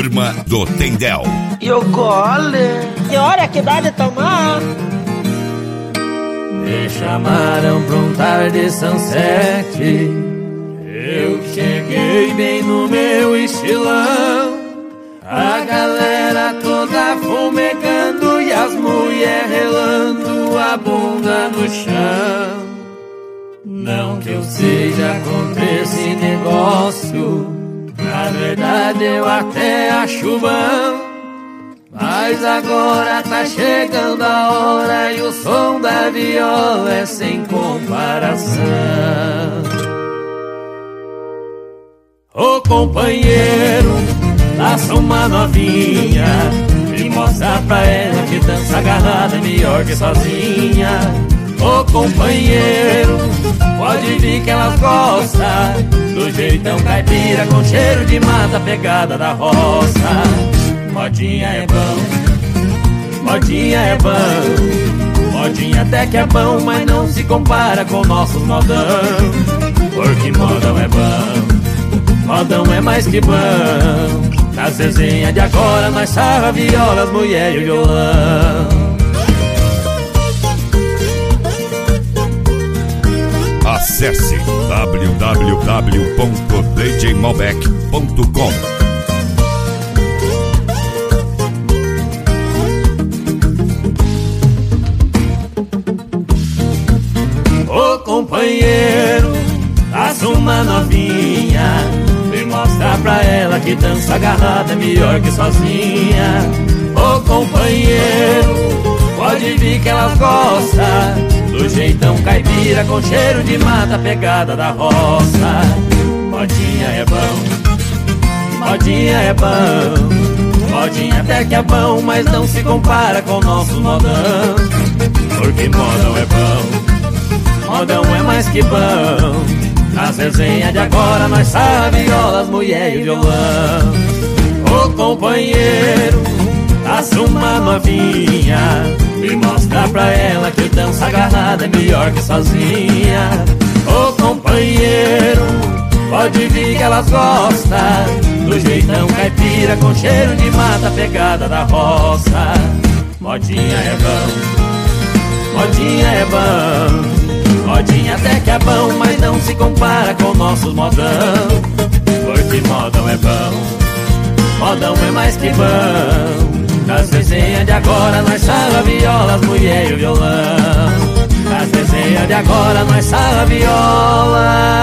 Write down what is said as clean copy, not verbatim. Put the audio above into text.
Turma do Tendel. E o gole? Que hora que dá de tomar? Me chamaram pra um tarde sunset. Eu cheguei bem no meu estilão. A galera toda fumegando e as mulheres relando a bunda no chão. Não que eu seja contra esse negócio, na verdade eu até acho bom. Mas agora tá chegando a hora e o som da viola é sem comparação. Ô companheiro, laça uma novinha e mostra pra ela que dança agarrada é melhor que sozinha. Ô companheiro, pode vir que elas gostam do jeitão caipira com cheiro de mata pegada da roça. Modinha é bom, modinha é bom, modinha até que é bom, mas não se compara com nossos modão. Porque modão é bom, modão é mais que bom. Nas resenhas de agora nós sarra violas, mulher e violão. Acesse www.djmalbec.com. Ô companheiro, faça uma novinha e mostra pra ela que dança agarrada é melhor que sozinha. Ô companheiro, pode vir que elas gostam do jeitão caipira com cheiro de mata pegada da roça. Modinha é bom, modinha é bom, modinha até que é bom, mas não se compara com nosso modão. Porque modão é bom, modão é mais que bom. Nas resenhas de agora nós sabe violas, mulher e violão. Ô companheiro, faça uma novinha e mostra pra ela que dança agarrada é melhor que sozinha. Ô companheiro, pode vir que elas gostam do jeitão caipira com cheiro de mata pegada da roça. Modinha é bom, modinha é bom, modinha até que é bom, mas não se compara com nossos modão. Porque modão é bom, modão é mais que bom. Nas resenhas de agora nós sarra violas, mulher e o violão. Nas resenhas de agora nós sarra viola,